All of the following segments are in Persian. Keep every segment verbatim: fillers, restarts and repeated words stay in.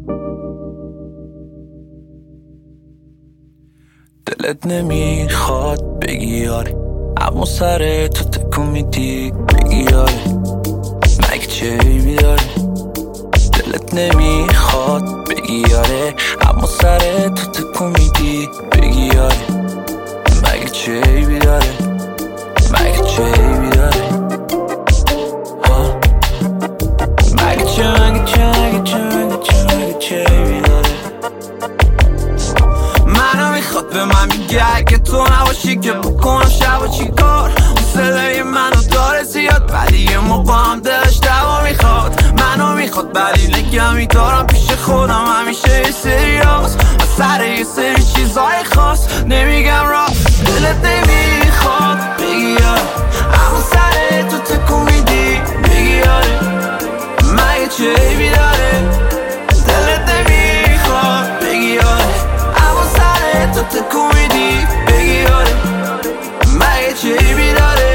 دلت نمیخواد بگی آره، اما سر تو تکون میدی بگی آره، مگه چه عیبی داره؟ دلت نمیخواد بگی آره، اما سر تو تکون میدی بگی آره، مگه چه عیبی داره؟ مگه چه عیبی داره؟ ها مگه چه مگه چه مگه چه مگه چه مگه چه عیبی داره؟ منو میخواد به من میگه اگه تو نباشی که بکنم شب و چی کار. صدای منو داره زیاد ولی یه موقع هم دلش دوا میخواد. منو میخواد ولی نگمی دارم پیش خودم همیشه یه سری راست و سر یه سری چیزای خاص نمیگم راست. دلت نمیخواد بگی آره، اما سر تو تکون میدی بگی آره، مگه چه عیبی داره؟ دلت نمیخواد بگی آره، اما سر تو تکون میدی بگی آره، مگه چه عیبی داره؟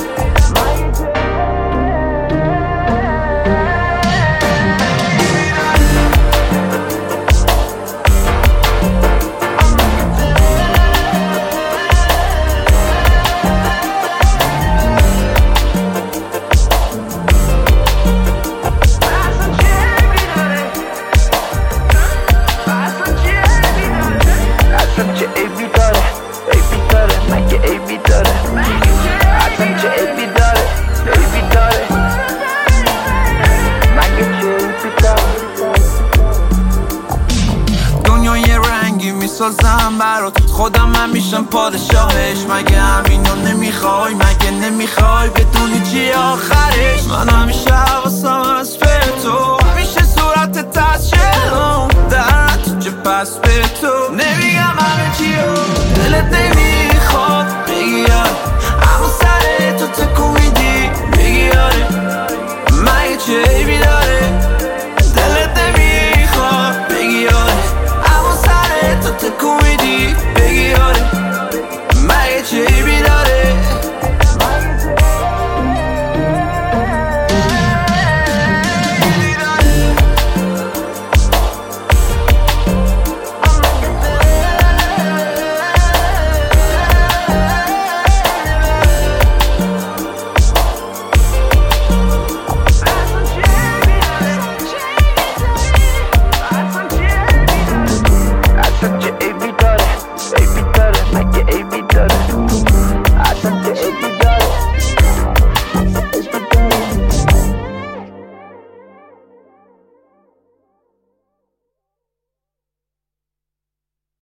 سازم برات خودم من میشم پادشاهش. مگه همینو نمیخوای؟ مگه نمیخوای بدونی چی آخرش؟ من همیشه حواسم از به تو، همیشه صورت تشکلم در نتیجه پس به تو نمیگم همه چیو. دلت نمیخواد بگی آره، اما سر تو تکون میدی بگی آره، مگه چه عیبی داره؟